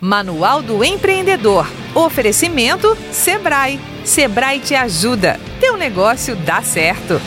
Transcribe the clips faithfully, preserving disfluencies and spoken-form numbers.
Manual do Empreendedor. Oferecimento Sebrae. Sebrae te ajuda. Teu negócio dá certo.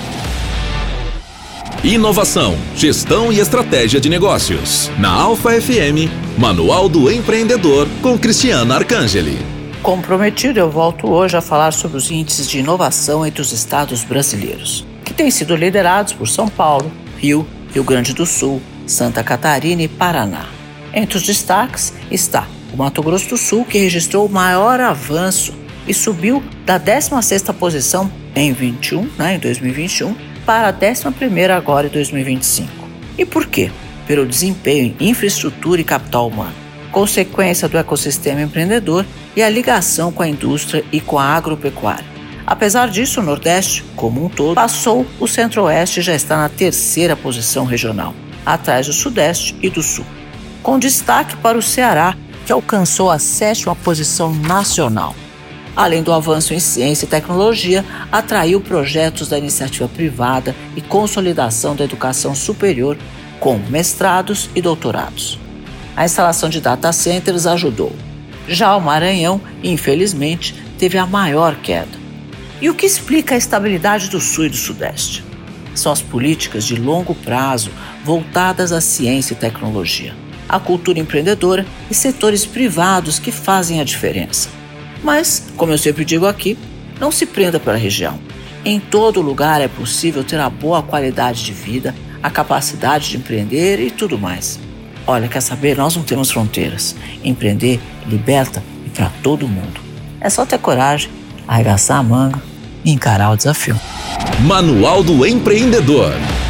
Inovação, gestão e estratégia de negócios. Na Alfa F M, Manual do Empreendedor com Cristiana Arcangeli. Como prometido, eu volto hoje a falar sobre os índices de inovação entre os estados brasileiros, que têm sido liderados por São Paulo, Rio, Rio Grande do Sul, Santa Catarina e Paraná. Entre os destaques está o Mato Grosso do Sul, que registrou o maior avanço e subiu da décima sexta posição em, vinte e um, né, em dois mil e vinte e um para a décima primeira agora em dois mil e vinte e cinco. E por quê? Pelo desempenho em infraestrutura e capital humano, consequência do ecossistema empreendedor e a ligação com a indústria e com a agropecuária. Apesar disso, o Nordeste, como um todo, passou, o Centro-Oeste já está na terceira posição regional, atrás do Sudeste e do Sul, com destaque para o Ceará, que alcançou a sétima posição nacional. Além do avanço em ciência e tecnologia, atraiu projetos da iniciativa privada e consolidação da educação superior, com mestrados e doutorados. A instalação de data centers ajudou. Já o Maranhão, infelizmente, teve a maior queda. E o que explica a estabilidade do Sul e do Sudeste? São as políticas de longo prazo voltadas à ciência e tecnologia, a cultura empreendedora e setores privados que fazem a diferença. Mas, como eu sempre digo aqui, não se prenda pela região. Em todo lugar é possível ter a boa qualidade de vida, a capacidade de empreender e tudo mais. Olha, quer saber? Nós não temos fronteiras. Empreender liberta e para todo mundo. É só ter coragem, arregaçar a manga e encarar o desafio. Manual do Empreendedor.